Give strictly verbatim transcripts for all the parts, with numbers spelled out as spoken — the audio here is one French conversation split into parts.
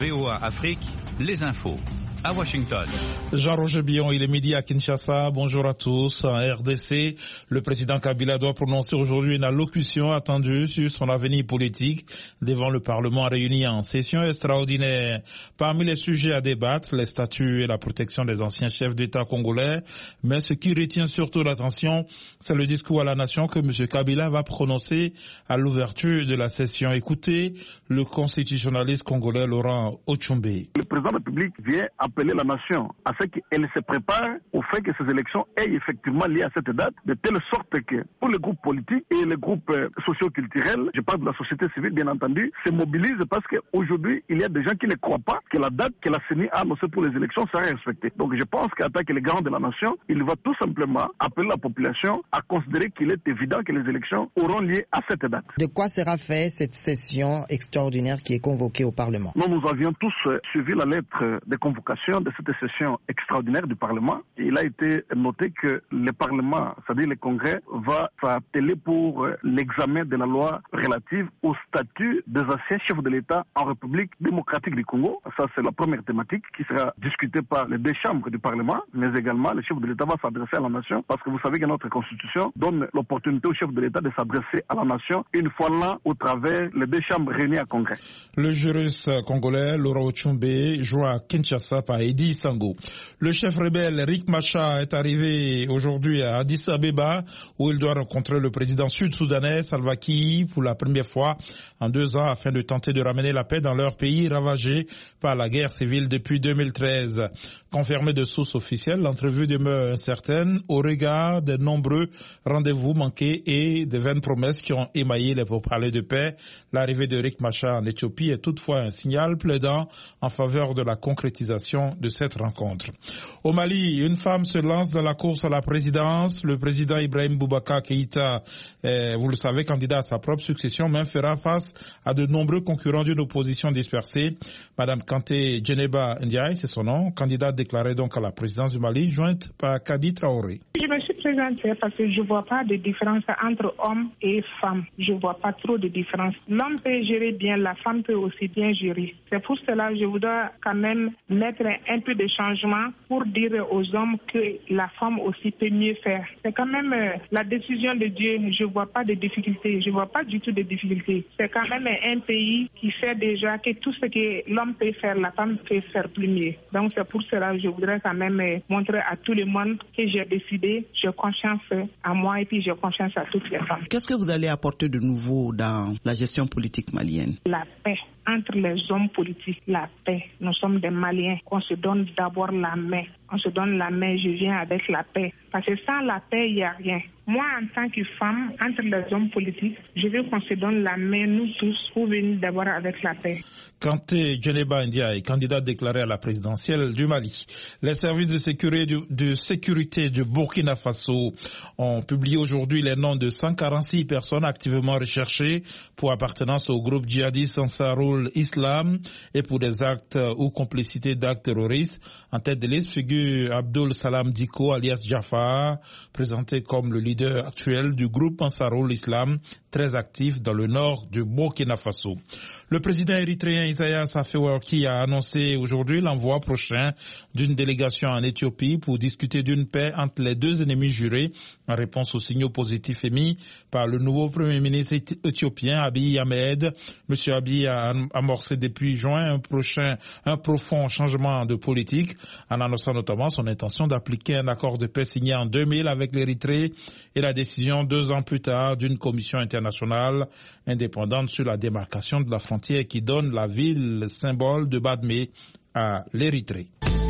V O A Afrique, les infos. À Washington. Jean-Roger Billon, il est midi à Kinshasa. Bonjour à tous. En R D C, le président Kabila doit prononcer aujourd'hui une allocution attendue sur son avenir politique devant le Parlement réuni en session extraordinaire. Parmi les sujets à débattre, les statuts et la protection des anciens chefs d'État congolais. Mais ce qui retient surtout l'attention, c'est le discours à la nation que M. Kabila va prononcer à l'ouverture de la session. Écoutez le constitutionnaliste congolais Laurent Ochumbe. Le président de la République vient appeler la nation à ce qu'elle se prépare au fait que ces élections aient effectivement lieu à cette date, de telle sorte que pour les groupes politiques et les groupes euh, socio-culturels, je parle de la société civile bien entendu, se mobilisent parce qu'aujourd'hui il y a des gens qui ne croient pas que la date que la C E N I a annoncée pour les élections sera respectée. Donc je pense qu'en tant que les garants de la nation, il va tout simplement appeler la population à considérer qu'il est évident que les élections auront lieu à cette date. De quoi sera fait cette session extraordinaire qui est convoquée au Parlement? Nous, nous avions tous euh, suivi la lettre de convocation de cette session extraordinaire du Parlement. Il a été noté que le Parlement, c'est-à-dire le Congrès, va s'atteler pour l'examen de la loi relative au statut des anciens chefs de l'État en République démocratique du Congo. Ça, c'est la première thématique qui sera discutée par les deux chambres du Parlement, mais également le chef de l'État va s'adresser à la nation parce que vous savez que notre Constitution donne l'opportunité au chef de l'État de s'adresser à la nation une fois là au travers les deux chambres réunies à Congrès. Le juriste congolais Laurent Ochumbe joint à Kinshasa par Edi Sango. Le chef rebelle Riek Machar est arrivé aujourd'hui à Addis Abeba où il doit rencontrer le président sud-soudanais Salva Kiir pour la première fois en deux ans afin de tenter de ramener la paix dans leur pays ravagé par la guerre civile depuis deux mille treize. Confirmé de sources officielles, l'entrevue demeure incertaine au regard des nombreux rendez-vous manqués et des vaines promesses qui ont émaillé les pourparlers de paix. L'arrivée de Riek Machar en Éthiopie est toutefois un signal plaidant en faveur de la concrétisation de cette rencontre. Au Mali, une femme se lance dans la course à la présidence. Le président Ibrahim Boubacar Keïta, est, vous le savez, candidat à sa propre succession, mais fera face à de nombreux concurrents d'une opposition dispersée. Madame Kanté Djeneba Ndiaye, c'est son nom, candidate déclarée donc à la présidence du Mali, jointe par Kadi Traoré. Je me suis présentée parce que je ne vois pas de différence entre hommes et femmes. Je ne vois pas trop de différence. L'homme peut gérer bien, la femme peut aussi bien gérer. C'est pour cela que je voudrais quand même mettre un peu de changement pour dire aux hommes que la femme aussi peut mieux faire. C'est quand même euh, la décision de Dieu. Je ne vois pas de difficultés. Je ne vois pas du tout de difficultés. C'est quand même un pays qui fait déjà que tout ce que l'homme peut faire, la femme peut faire plus mieux. Donc c'est pour cela que je voudrais quand même euh, montrer à tout le monde que j'ai décidé, j'ai confiance à moi et puis j'ai confiance à toutes les femmes. Qu'est-ce que vous allez apporter de nouveau dans la gestion politique malienne? La paix. Entre les hommes politiques, la paix. Nous sommes des Maliens. On se donne d'abord la main. On se donne la main, je viens avec la paix. Parce que sans la paix, il n'y a rien. Moi, en tant que femme, entre les hommes politiques, je veux qu'on se donne la main, nous tous, pour venir d'abord avec la paix. Kanté Djeneba Ndiaye, candidate déclarée à la présidentielle du Mali. Les services de sécurité du, de sécurité du Burkina Faso ont publié aujourd'hui les noms de cent quarante-six personnes activement recherchées pour appartenance au groupe djihadiste Ansarul Islam et pour des actes ou complicité d'actes terroristes. En tête de liste figure Abdul Salam Diko alias Jafar, présenté comme le leader actuel du groupe Ansarul Islam, très actif dans le nord du Burkina Faso. Le président érythréen Isaias Afewerki a annoncé aujourd'hui l'envoi prochain d'une délégation en Éthiopie pour discuter d'une paix entre les deux ennemis jurés en réponse aux signaux positifs émis par le nouveau premier ministre éthiopien Abiy Ahmed. Monsieur Abiy a amorcé depuis juin un prochain, un profond changement de politique en annonçant notamment son intention d'appliquer un accord de paix signé en deux mille avec l'Érythrée et la décision deux ans plus tard d'une commission internationale indépendante sur la démarcation de la frontière qui donne la ville symbole de Badmé à l'Érythrée.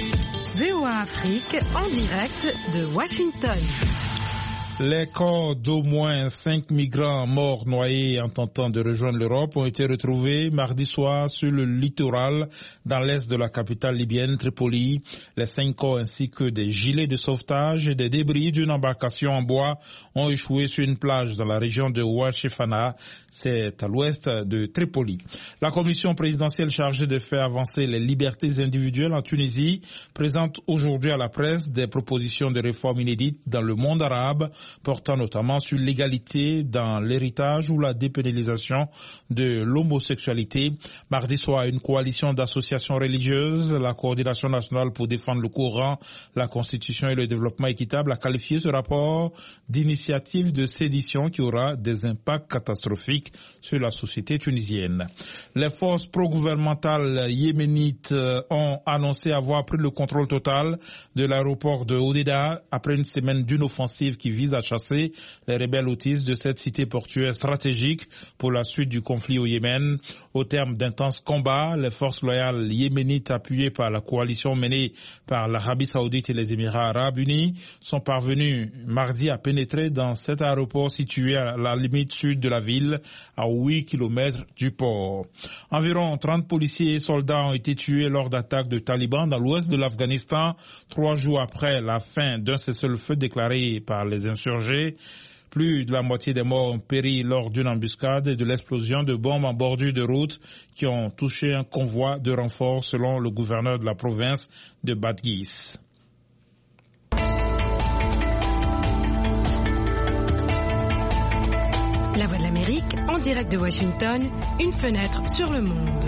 V O A Afrique en direct de Washington. Les corps d'au moins cinq migrants morts noyés en tentant de rejoindre l'Europe ont été retrouvés mardi soir sur le littoral dans l'est de la capitale libyenne Tripoli. Les cinq corps ainsi que des gilets de sauvetage et des débris d'une embarcation en bois ont échoué sur une plage dans la région de Ouachefana, c'est à l'ouest de Tripoli. La commission présidentielle chargée de faire avancer les libertés individuelles en Tunisie présente aujourd'hui à la presse des propositions de réformes inédites dans le monde arabe portant notamment sur l'égalité dans l'héritage ou la dépénalisation de l'homosexualité. Mardi soir, une coalition d'associations religieuses, la Coordination nationale pour défendre le Coran, la Constitution et le développement équitable, a qualifié ce rapport d'initiative de sédition qui aura des impacts catastrophiques sur la société tunisienne. Les forces pro-gouvernementales yéménites ont annoncé avoir pris le contrôle total de l'aéroport de Hodeida après une semaine d'une offensive qui vise à chasser les rebelles houthis de cette cité portuaire stratégique pour la suite du conflit au Yémen. Au terme d'intenses combats, les forces loyales yéménites appuyées par la coalition menée par l'Arabie Saoudite et les Émirats Arabes Unis sont parvenus mardi à pénétrer dans cet aéroport situé à la limite sud de la ville, à huit kilomètres du port. Environ trente policiers et soldats ont été tués lors d'attaques de talibans dans l'ouest de l'Afghanistan, trois jours après la fin d'un cessez-le-feu déclaré par les insurgés. Plus de la moitié des morts ont péri lors d'une embuscade et de l'explosion de bombes en bordure de route qui ont touché un convoi de renfort selon le gouverneur de la province de Badghis. La Voix de l'Amérique, en direct de Washington, une fenêtre sur le monde.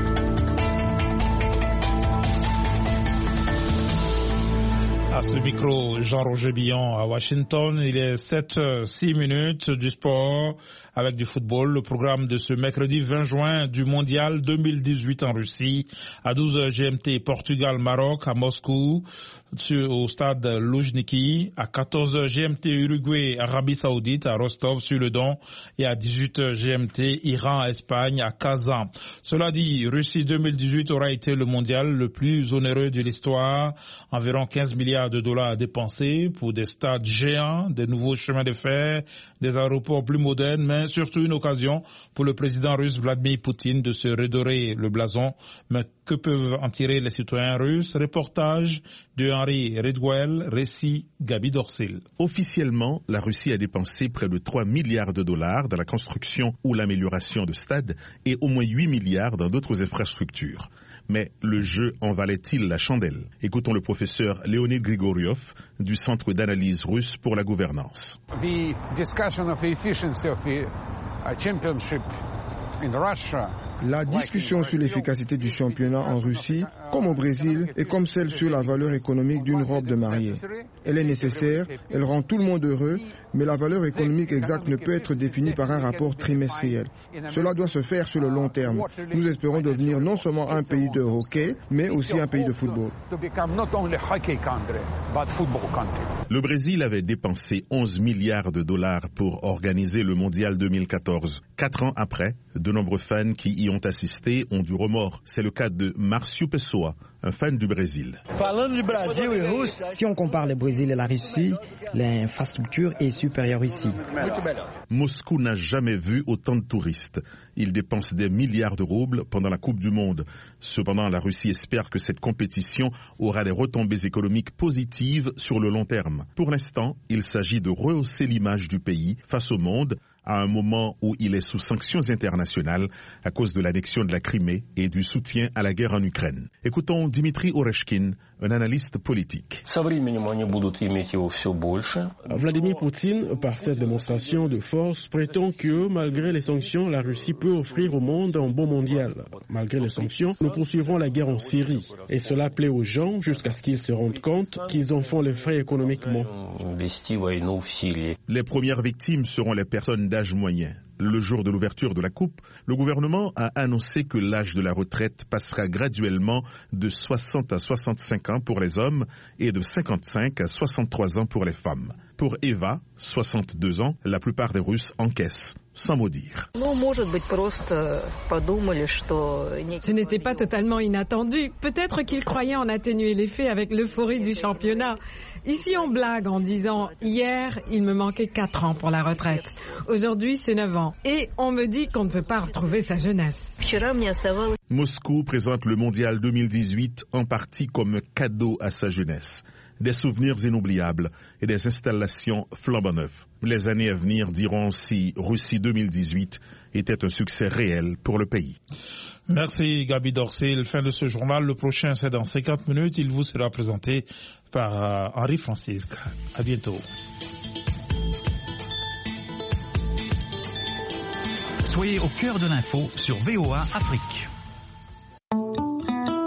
À ce micro, Jean-Roger Billon à Washington. Il est sept heures six minutes du sport avec du football. Le programme de ce mercredi vingt juin du mondial deux mille dix-huit en Russie. À douze heures G M T, Portugal-Maroc à Moscou au stade Loujniki. À quatorze heures G M T, Uruguay-Arabie Saoudite à Rostov-sur-le-Don. Et à dix-huit heures G M T, Iran-Espagne à Kazan. Cela dit, Russie deux mille dix-huit aura été le mondial le plus onéreux de l'histoire. Environ quinze milliards de dollars dépensés pour des stades géants, des nouveaux chemins de fer, des aéroports plus modernes, mais surtout une occasion pour le président russe Vladimir Poutine de se redorer le blason. Mais que peuvent en tirer les citoyens russes? Reportage de Henri Redwell, récit Gabi Dorsil. Officiellement, la Russie a dépensé près de trois milliards de dollars dans la construction ou l'amélioration de stades et au moins huit milliards dans d'autres infrastructures. Mais le jeu en valait-il la chandelle? Écoutons le professeur Leonid Grigoriov du Centre d'analyse russe pour la gouvernance. The discussion of the efficiency of the championship in Russia. La discussion sur l'efficacité du championnat en Russie, comme au Brésil, est comme celle sur la valeur économique d'une robe de mariée. Elle est nécessaire, elle rend tout le monde heureux, mais la valeur économique exacte ne peut être définie par un rapport trimestriel. Cela doit se faire sur le long terme. Nous espérons devenir non seulement un pays de hockey, mais aussi un pays de football. Le Brésil avait dépensé onze milliards de dollars pour organiser le mondial deux mille quatorze. Quatre ans après, de nombreux fans qui y ont assisté ont du remords. C'est le cas de Marcio Pessoa, un fan du Brésil. Si on compare le Brésil et la Russie, l'infrastructure est supérieure ici. Moscou n'a jamais vu autant de touristes. Il dépense des milliards de roubles pendant la Coupe du Monde. Cependant, la Russie espère que cette compétition aura des retombées économiques positives sur le long terme. Pour l'instant, il s'agit de rehausser l'image du pays face au monde à un moment où il est sous sanctions internationales à cause de l'annexion de la Crimée et du soutien à la guerre en Ukraine. Écoutons Dimitri Oreshkin, un analyste politique. Vladimir Poutine, par cette démonstration de force, prétend que, malgré les sanctions, la Russie peut offrir au monde un bon mondial. Malgré les sanctions, nous poursuivons la guerre en Syrie. Et cela plaît aux gens jusqu'à ce qu'ils se rendent compte qu'ils en font les frais économiquement. Les premières victimes seront les personnes d'âge moyen. Le jour de l'ouverture de la Coupe, le gouvernement a annoncé que l'âge de la retraite passera graduellement de soixante à soixante-cinq ans pour les hommes et de cinquante-cinq à soixante-trois ans pour les femmes. Pour Eva, soixante-deux ans, la plupart des Russes encaissent, sans mot dire. Ce n'était pas totalement inattendu. Peut-être qu'ils croyaient en atténuer l'effet avec l'euphorie du championnat. Ici, on blague en disant « Hier, il me manquait quatre ans pour la retraite. Aujourd'hui, c'est neuf ans. Et on me dit qu'on ne peut pas retrouver sa jeunesse. » Moscou présente le mondial deux mille dix-huit en partie comme un cadeau à sa jeunesse. Des souvenirs inoubliables et des installations flambant neuves. Les années à venir diront si Russie deux mille dix-huit était un succès réel pour le pays. Merci Gabi Dorsil. Fin de ce journal. Le prochain, c'est dans cinquante minutes. Il vous sera présenté par Henri Francisque. À bientôt. Soyez au cœur de l'info sur V O A Afrique.